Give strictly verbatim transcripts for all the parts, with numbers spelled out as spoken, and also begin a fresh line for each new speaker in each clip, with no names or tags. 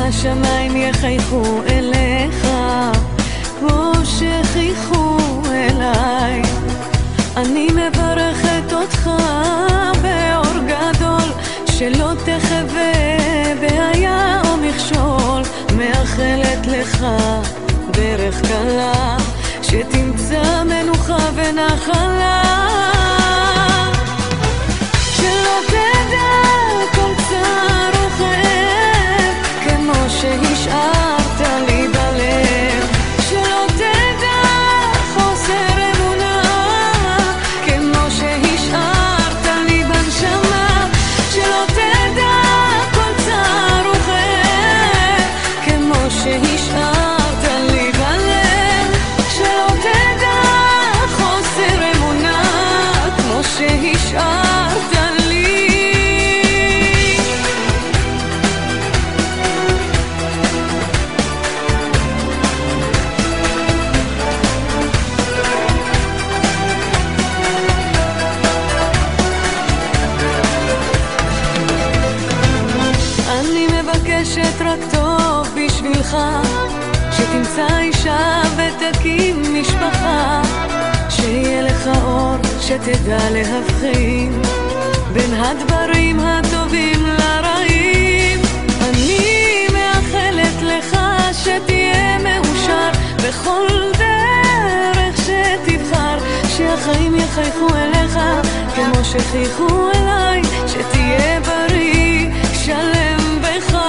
השמיים יחייכו אליך כמו שחייכו אליי. אני מברכת אותך באור גדול, שלא תחווה בעיה או מכשול. מאחלת לך דרך קלה, שתמצא מנוחה ונחלה, שלא תדע כל צער או כאב כמו שהשארת לי בלב, שלא תדע חוסר אמונה כמו שהשארת לי בנשמה, שלא תדע כל צער או כאב כמו שהשארת לי בלב, שלא תדע חוסר אמונה כמו שהשארת לי. אני מבקשת רק טוב בשבילך, שתמצא אישה ותקים משפחה, שיהיה לך אור שתדע להבחין בין הדברים הטובים לרעים. אני מאחלת לך שתהיה מאושר בכל דרך שתבחר, שהחיים יחייכו אליך כמו שחייכו אליי, שתהיה בריא שלם בחי,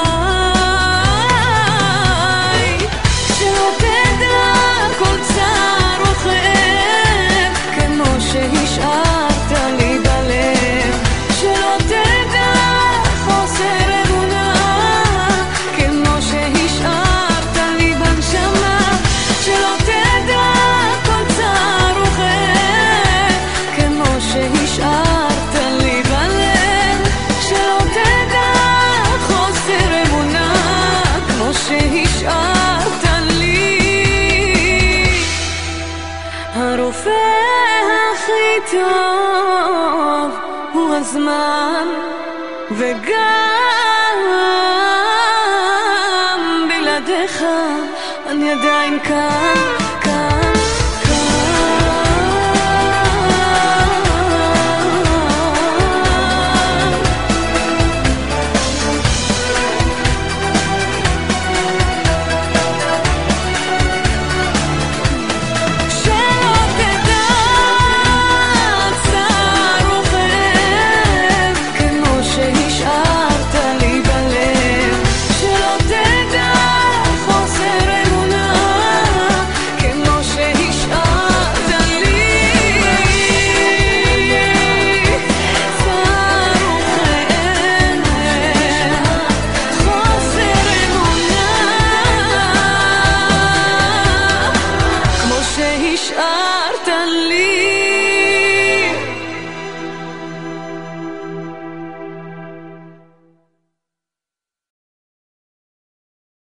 שלא תדע כל צער או כאב כמו שהשארת לי בלב, שלא תדע חוסר אמונה כמו שהשארת לי בנשמה, שלא תדע כל צער או כאב כמו שהשארת לי בלב, שלא תדע חוסר אמונה כמו שהשארת לי. הרופא הכי טוב הוא הזמן, וגם בלעדיך אני עדיין כאן, כאן, השארת לי